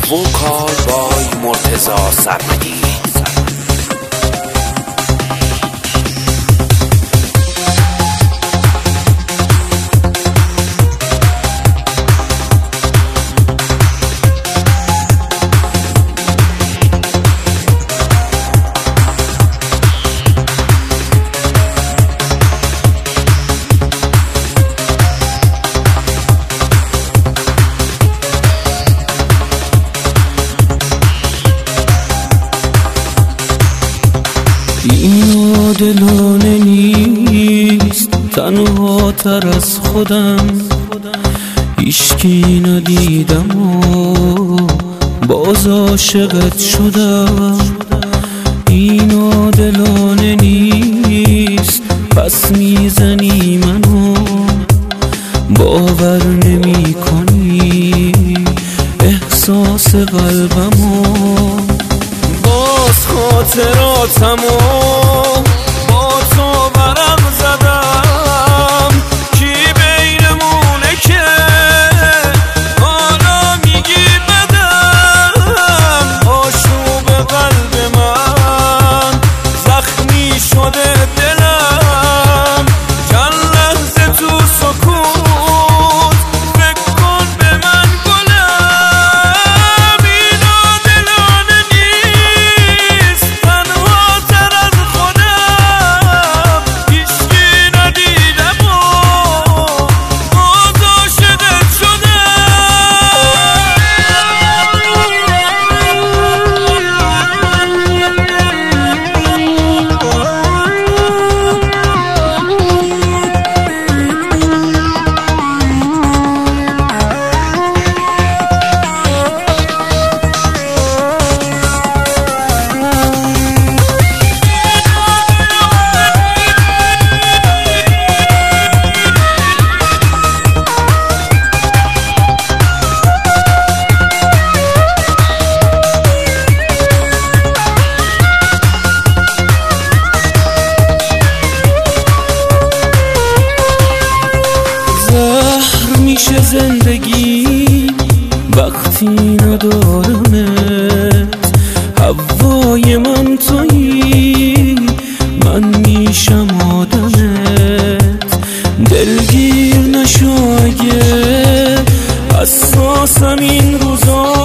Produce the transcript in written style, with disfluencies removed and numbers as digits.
وکال بای مرتضی سرمدی. این عادلانه نیست، تنها تر از خودم هیچکی ندیدم و باز عاشقت شدم. این عادلانه نیست، پس میزنی منو باور نمی کنی احساس قلبمو. باز خاطراتمو با تو برم زدم، کی بینمونه که حالا میگی بدم. آشوب قلب من زخمی شده دلم، چند لحظه تو سکوت فکر کن به من گلم. این عادلانه نیست، تنها تر از خودم هیچکی ندیدم و باز عاشقت شدم. میشه زندگی وقتی ندارمت، هوای من تویی من میشم آدمت. دلگیر نشو اگه حساسم این روزا،